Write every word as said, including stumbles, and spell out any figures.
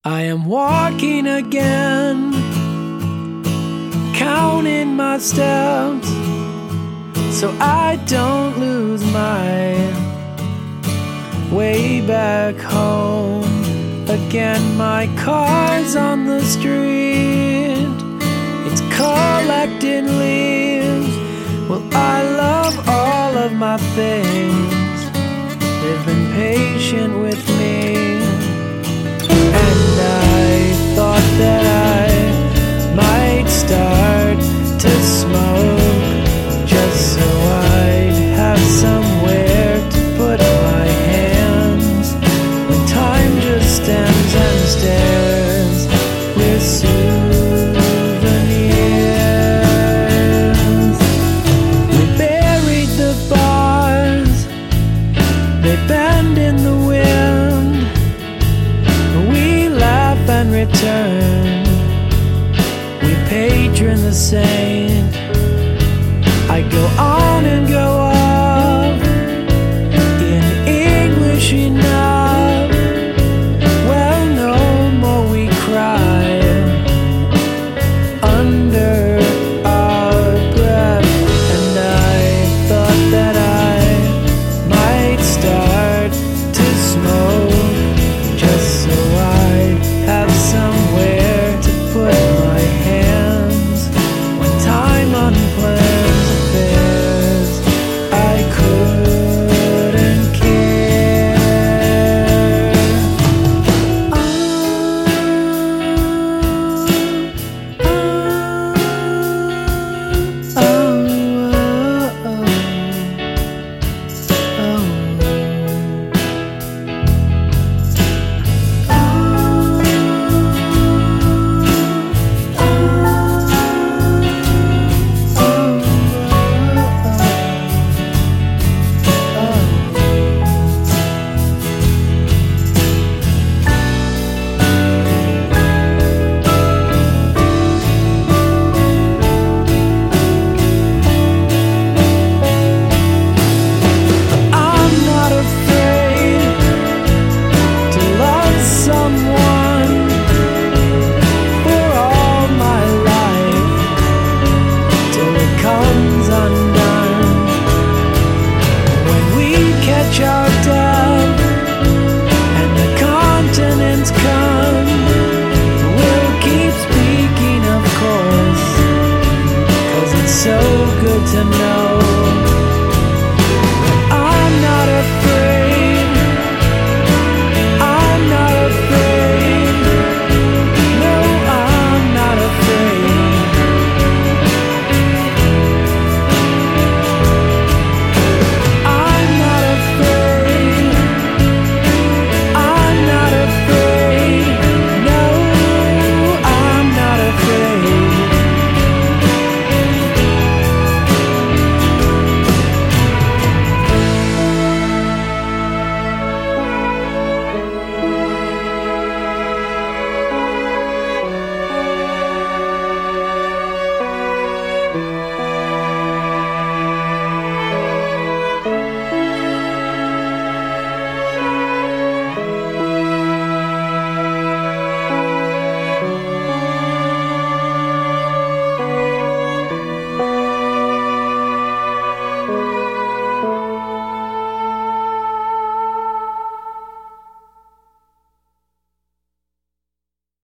I am walking again, counting my steps, so I don't lose my way back home. Again, my car's on the street, it's collecting leaves. Well, I love all of my things, they've been patient with me. And I thought that I might start to smoke, just so I'd have somewhere to put my hands when time just stands and stares with souvenirs. We buried the bars, they bend in the wind, we laugh and return, we patron the saint. I go on and go off in English enough. Well, no more we cry under our breath. And I thought that I might start to smoke, just so I'd have somewhere to put my hands when time unplanned affairs. I couldn't care. Oh, oh, oh, oh, our death and the continents come, we'll keep speaking, of course, 'cause it's so good to know